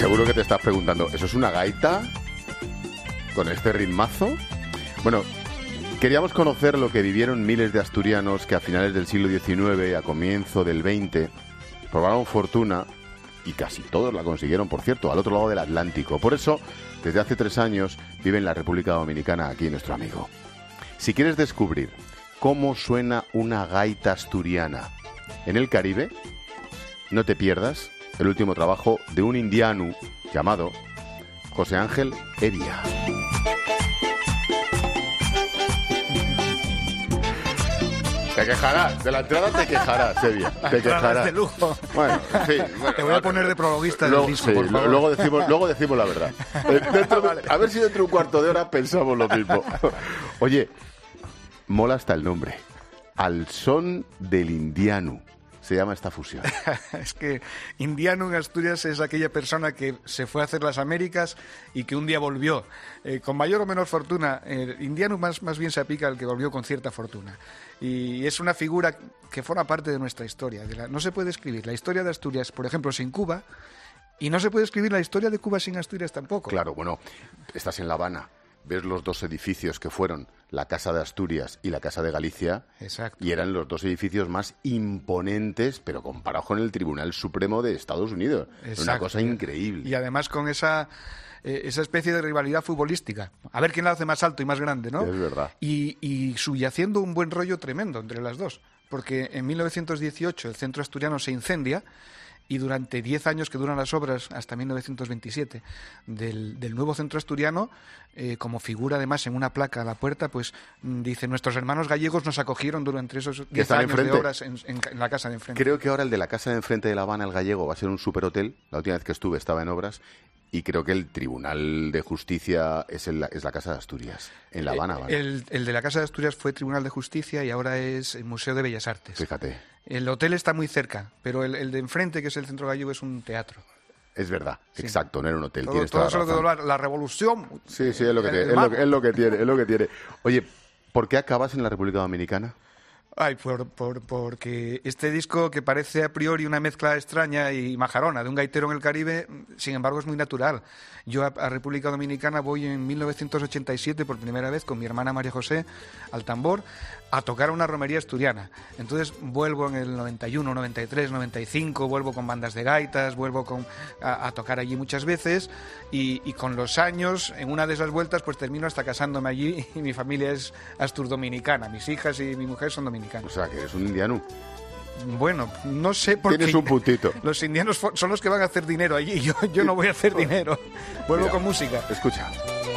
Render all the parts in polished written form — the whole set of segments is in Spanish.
Seguro que te estás preguntando, ¿eso es una gaita? ¿Con este ritmazo? Bueno, queríamos conocer lo que vivieron miles de asturianos que a finales del siglo XIX y a comienzo del XX probaron fortuna, y casi todos la consiguieron, por cierto, al otro lado del Atlántico. Por eso, desde hace 3 años, vive en la República Dominicana aquí nuestro amigo. Si quieres descubrir cómo suena una gaita asturiana en el Caribe, no te pierdas el último trabajo de un indiano llamado José Ángel Evia. Te quejarás, de la entrada te quejarás, Evia. Te quejarás. De lujo. Bueno, sí. Bueno, te voy a poner de prologuista luego, del disco, sí, por favor. Luego decimos la verdad. A ver si dentro de un cuarto de hora pensamos lo mismo. Oye, mola hasta el nombre. Al son del indiano se llama esta fusión. Es que indiano en Asturias es aquella persona que se fue a hacer las Américas y que un día volvió. Con mayor o menor fortuna, indiano más bien se aplica al que volvió con cierta fortuna. Y es una figura que forma parte de nuestra historia. No se puede escribir la historia de Asturias, por ejemplo, sin Cuba, y no se puede escribir la historia de Cuba sin Asturias tampoco. Claro, bueno, estás en La Habana, ves los 2 edificios que fueron la Casa de Asturias y la Casa de Galicia. Exacto. Y eran los 2 edificios más imponentes, pero comparados con el Tribunal Supremo de Estados Unidos. Exacto. Una cosa increíble. Y además con esa especie de rivalidad futbolística. A ver quién la hace más alto y más grande, ¿no? Es verdad. Y subyaciendo un buen rollo tremendo entre las dos. Porque en 1918 el centro asturiano se incendia y durante 10 años que duran las obras, hasta 1927, del nuevo centro asturiano, como figura además en una placa a la puerta, pues dice, nuestros hermanos gallegos nos acogieron durante esos 10 años enfrente de obras en la casa de enfrente. Creo que ahora el de la casa de enfrente de La Habana, el gallego, va a ser un superhotel. La última vez que estuve estaba en obras. Y creo que el Tribunal de Justicia es la Casa de Asturias, en La Habana. ¿Vale? El de la Casa de Asturias fue Tribunal de Justicia y ahora es el Museo de Bellas Artes. Fíjate. El hotel está muy cerca, pero el de enfrente, que es el Centro Gallego, es un teatro. Es verdad, sí. Exacto, no era un hotel. Todo eso la revolución. Sí, es lo que tiene. Oye, ¿por qué acabas en la República Dominicana? Ay, porque este disco, que parece a priori una mezcla extraña y majarona de un gaitero en el Caribe, sin embargo es muy natural. Yo a República Dominicana voy en 1987 por primera vez con mi hermana María José al tambor a tocar a una romería asturiana. Entonces vuelvo en el 91, 93, 95, vuelvo con bandas de gaitas, vuelvo a tocar allí muchas veces y con los años, en una de esas vueltas, pues termino hasta casándome allí y mi familia es asturdominicana. Mis hijas y mi mujer son dominicanas. O sea, que eres un indiano. Bueno, no sé por qué. Tienes un puntito. Los indianos son los que van a hacer dinero allí. Yo no voy a hacer dinero. Vuelvo con música. Escucha.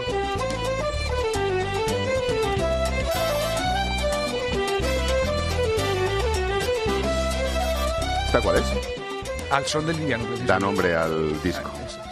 ¿Esta cuál es? Al son del indiano. Da nombre al disco.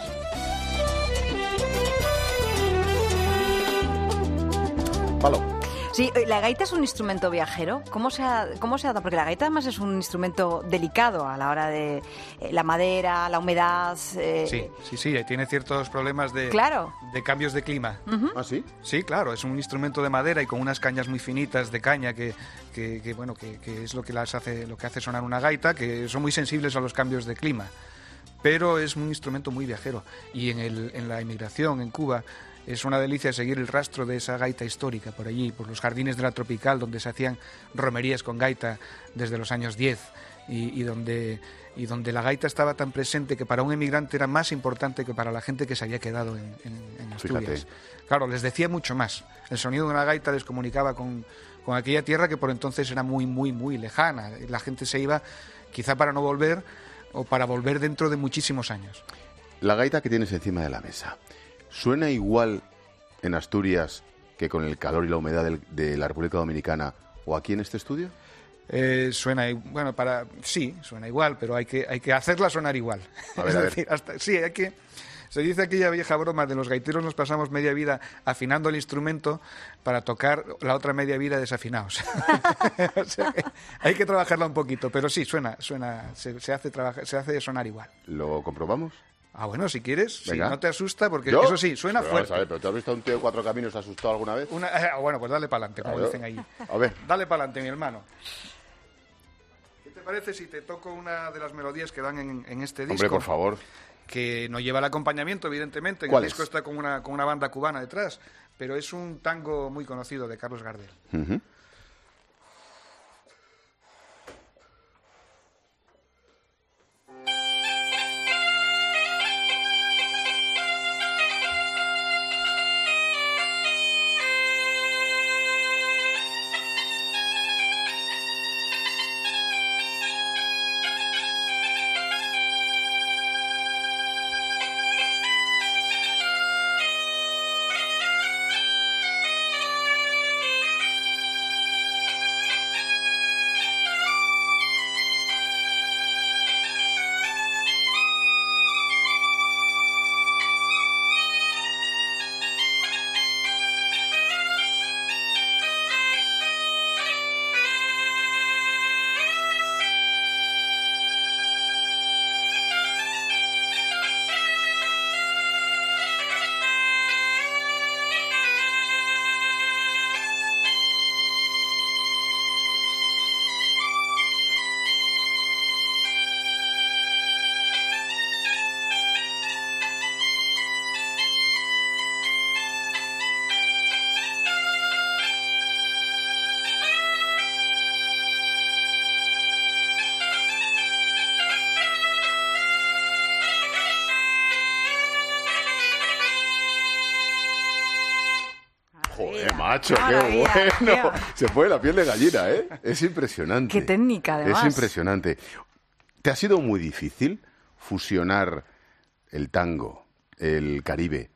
Palo. Sí, ¿la gaita es un instrumento viajero? ¿Cómo se adapta? Porque la gaita además es un instrumento delicado a la hora de la madera, la humedad... Sí, tiene ciertos problemas de cambios de clima. Uh-huh. ¿Ah, sí? Sí, claro, es un instrumento de madera y con unas cañas muy finitas de caña que es lo que hace sonar una gaita, que son muy sensibles a los cambios de clima. Pero es un instrumento muy viajero. Y en la inmigración en Cuba... Es una delicia seguir el rastro de esa gaita histórica por allí, por los jardines de la Tropical, donde se hacían romerías con gaita desde los años 10 y donde la gaita estaba tan presente que para un emigrante era más importante que para la gente que se había quedado en Asturias. Fíjate. Claro, les decía mucho más. El sonido de una gaita les comunicaba con aquella tierra que por entonces era muy, muy, muy lejana. La gente se iba quizá para no volver o para volver dentro de muchísimos años. La gaita que tienes encima de la mesa, ¿suena igual en Asturias que con el calor y la humedad de la República Dominicana o aquí en este estudio? Suena igual, pero hay que hacerla sonar igual. A ver. Se dice aquella vieja broma de los gaiteros nos pasamos media vida afinando el instrumento para tocar la otra media vida desafinados. O sea que hay que trabajarla un poquito, pero sí, se hace sonar igual. ¿Lo comprobamos? Ah, bueno, si quieres, si no te asusta, porque ¿yo? Eso sí, suena fuerte. A ver, ¿pero te has visto a un tío de 4 caminos asustado alguna vez? Bueno, pues dale para adelante, como dicen ahí. A ver. Dale para adelante, mi hermano. ¿Qué te parece si te toco una de las melodías que dan en este disco? Hombre, por favor. que no lleva el acompañamiento, evidentemente. En ¿Cuál el disco es? está con una banda cubana detrás, pero es un tango muy conocido de Carlos Gardel. Ujú. Joder, macho, Maravilla, qué bueno. tío. Se pone la piel de gallina, ¿eh? Es impresionante. Qué técnica, además. Es impresionante. ¿Te ha sido muy difícil fusionar el tango, el Caribe,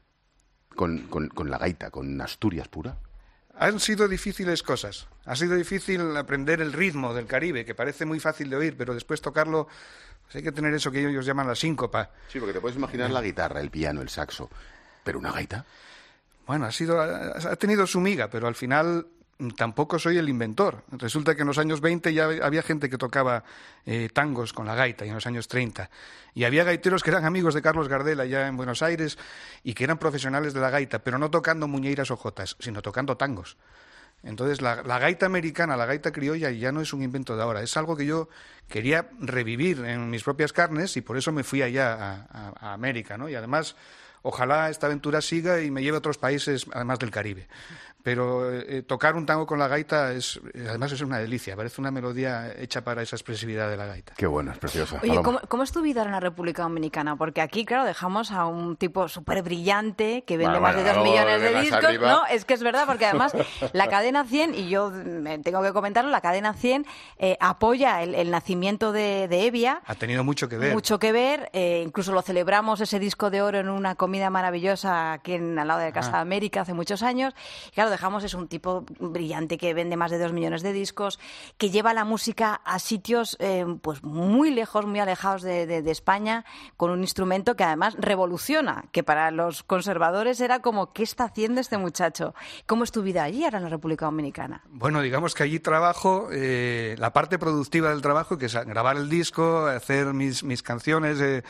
con la gaita, con Asturias pura? Han sido difíciles cosas. Ha sido difícil aprender el ritmo del Caribe, que parece muy fácil de oír, pero después tocarlo, pues hay que tener eso que ellos llaman la síncopa. Sí, porque te puedes imaginar la guitarra, el piano, el saxo, pero una gaita. Bueno, ha tenido su miga, pero al final tampoco soy el inventor. Resulta que en los años 20 ya había gente que tocaba tangos con la gaita, y en los años 30. Y había gaiteros que eran amigos de Carlos Gardel allá en Buenos Aires y que eran profesionales de la gaita, pero no tocando muñeiras o jotas, sino tocando tangos. Entonces, la gaita americana, la gaita criolla, ya no es un invento de ahora. Es algo que yo quería revivir en mis propias carnes y por eso me fui allá a América, ¿no? Y además, ojalá esta aventura siga y me lleve a otros países, además del Caribe. Pero tocar un tango con la gaita además es una delicia. Parece una melodía hecha para esa expresividad de la gaita. Qué bueno, es preciosa. Oye, ¿cómo es tu vida en la República Dominicana? Porque aquí, claro, dejamos a un tipo súper brillante que vende más de 2 millones de discos. arriba. No, es que es verdad, porque además la cadena 100, y yo tengo que comentarlo, la cadena 100 apoya el nacimiento de Evia. Ha tenido mucho que ver. Mucho que ver. Incluso lo celebramos, ese disco de oro, en una comida maravillosa aquí al lado de Casa de América hace muchos años. Y claro, dejamos es un tipo brillante que vende más de 2 millones de discos, que lleva la música a sitios pues muy lejos, muy alejados de España, con un instrumento que además revoluciona, que para los conservadores era como, ¿qué está haciendo este muchacho? ¿Cómo es tu vida allí ahora en la República Dominicana? Bueno, digamos que allí trabajo, la parte productiva del trabajo, que es grabar el disco, hacer mis canciones,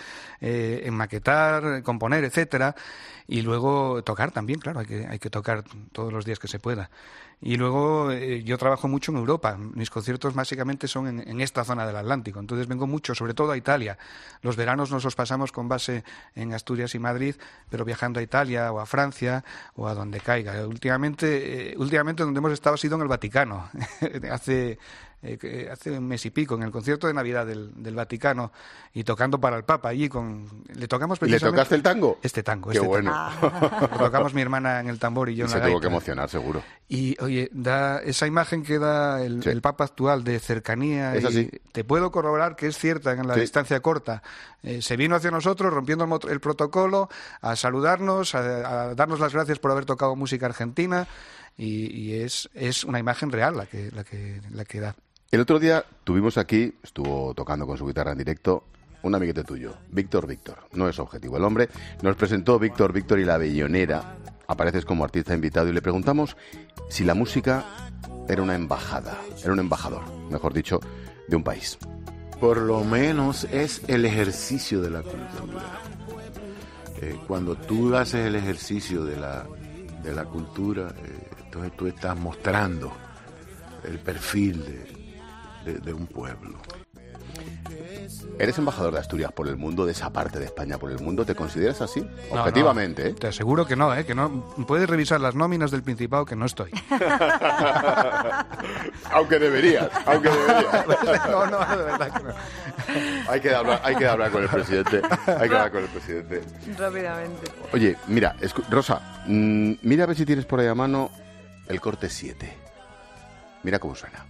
maquetar, componer, etcétera, y luego tocar también, claro, hay que tocar todos los días que se pueda. Y luego yo trabajo mucho en Europa. Mis conciertos básicamente son en esta zona del Atlántico. Entonces vengo mucho, sobre todo a Italia. Los veranos nos los pasamos con base en Asturias y Madrid, pero viajando a Italia o a Francia o a donde caiga. Últimamente donde hemos estado ha sido en el Vaticano. Hace un mes y pico, en el concierto de Navidad del Vaticano, y tocando para el Papa allí le tocamos ¿Y le precisamente... tocaste el tango? Este tango. Qué bueno. Lo tocamos mi hermana en el tambor y yo en la Se gaita. tuvo que emocionar, seguro. Y, oye, da esa imagen que da el Papa actual de cercanía, Es así. te puedo corroborar que es cierta en la Sí. distancia corta. Se vino hacia nosotros rompiendo el protocolo, a saludarnos, a darnos las gracias por haber tocado música argentina, y es una imagen real la que da. El otro día tuvimos aquí, estuvo tocando con su guitarra en directo, un amiguete tuyo, Víctor. No es objetivo el hombre. Nos presentó Víctor y la Bellonera. Apareces como artista invitado y le preguntamos si la música era una embajada, era un embajador, mejor dicho, de un país. Por lo menos es el ejercicio de la cultura. Cuando tú haces el ejercicio de la cultura, entonces tú estás mostrando el perfil de un pueblo. Eres embajador de Asturias por el mundo, de esa parte de España por el mundo. ¿Te consideras así? No, Objetivamente, no, ¿eh? Te aseguro que no, que no. Puedes revisar las nóminas del Principado, que no estoy. Aunque deberías. No, de verdad que no. Hay que hablar con el presidente. Rápidamente. Oye, mira, Rosa, mira a ver si tienes por ahí a mano el corte 7. Mira cómo suena.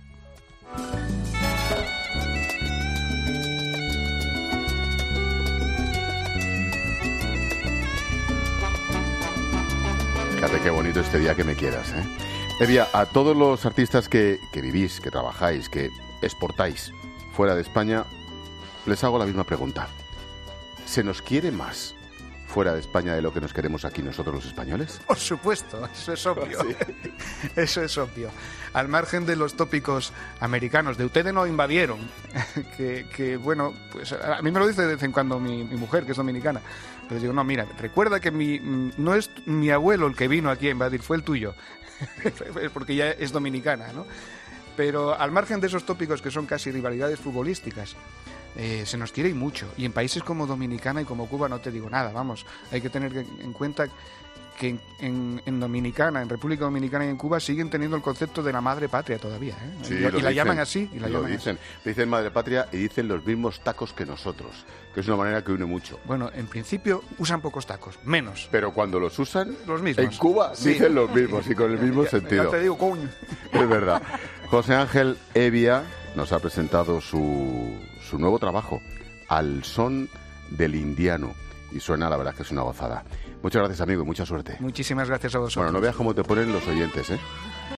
Fíjate qué bonito este día que me quieras, ¿eh? Evia, a todos los artistas que vivís, que trabajáis, que exportáis fuera de España, les hago la misma pregunta. ¿Se nos quiere más fuera de España de lo que nos queremos aquí nosotros los españoles? Por supuesto, eso es obvio. Sí. Eso es obvio. Al margen de los tópicos americanos, de ustedes nos invadieron, que bueno, pues a mí me lo dice de vez en cuando mi mujer, que es dominicana. Pero digo, no, mira, recuerda que no es mi abuelo el que vino aquí a invadir, fue el tuyo, porque ya es dominicana, ¿no? Pero al margen de esos tópicos que son casi rivalidades futbolísticas, se nos quiere y mucho. Y en países como Dominicana y como Cuba no te digo nada, vamos. Hay que tener en cuenta que en Dominicana, en República Dominicana y en Cuba siguen teniendo el concepto de la madre patria todavía, ¿eh? Sí, y la llaman así. Dicen madre patria y dicen los mismos tacos que nosotros, que es una manera que une mucho. Bueno, en principio usan pocos tacos, menos. Pero cuando los usan, Los mismos. en Cuba Sí. dicen los mismos y con el mismo sentido. Ya te digo, coño. Es verdad. José Ángel Evia nos ha presentado su nuevo trabajo, Al son del indiano. Y suena, la verdad, que es una gozada. Muchas gracias, amigo, y mucha suerte. Muchísimas gracias a vosotros. Bueno, no veas cómo te ponen los oyentes, ¿eh?